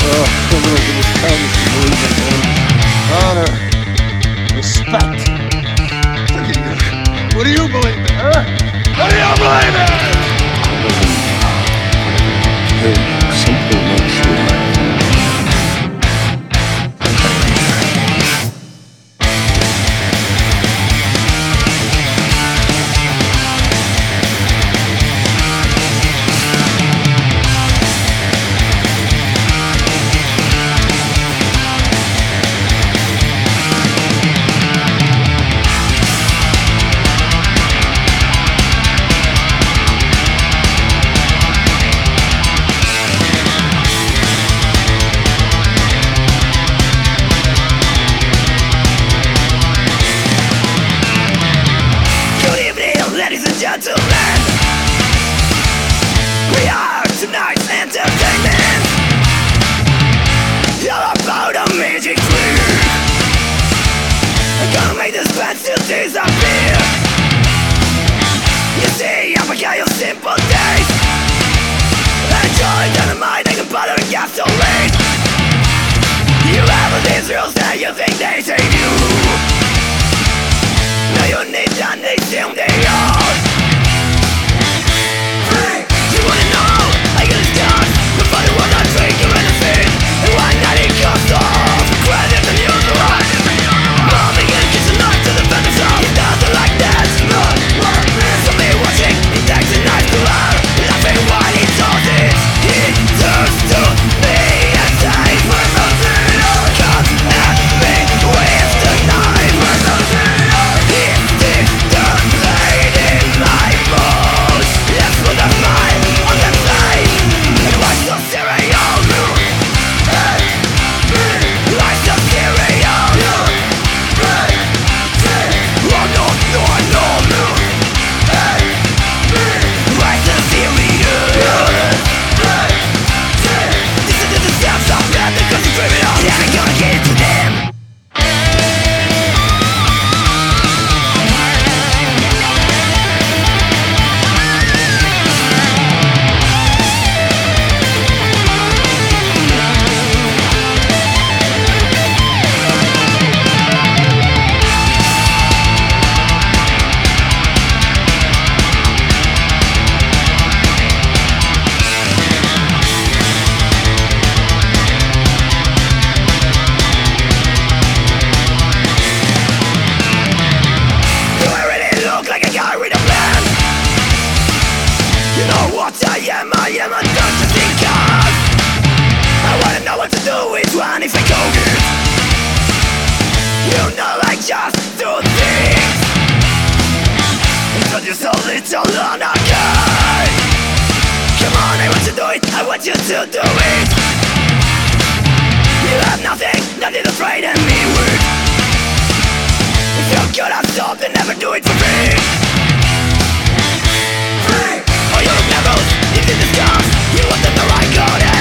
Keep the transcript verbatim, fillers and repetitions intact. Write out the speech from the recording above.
Oh, criminals in this town used to believe in honor, respect. Look at you. What do you believe in, huh? What do you believe in? Hey, something makes you laugh. Ladies and gentlemen, we are tonight's entertainment. All about a magic trick. I'm gonna make this band still disappear. You see, I forgot your simple days. Enjoy dynamite and butter and gasoline. You have these rules that you think they save you. Now you need that they still they are. Hey, you wanna know? I get it done. The body will not drink or anything. And one night it comes off. Credit the news right. Mommy and kiss a knife to the fence off. It doesn't like that. Not like this. Somebody watching. It takes a knife to her. Laughing while it does it. It turns to me and says we're melting up. Cut at me with the knife. We're melting up. I am, I am a doctor because I wanna know what to do with one if I go good. You know I just do things because you're so little on a guy. Come on, I want to do it, I want you to do it. You have nothing, nothing to frighten me with. If you're good at something, never do it for free. Free! Oh, you look nervous, it's in the scars. You want to know I got it.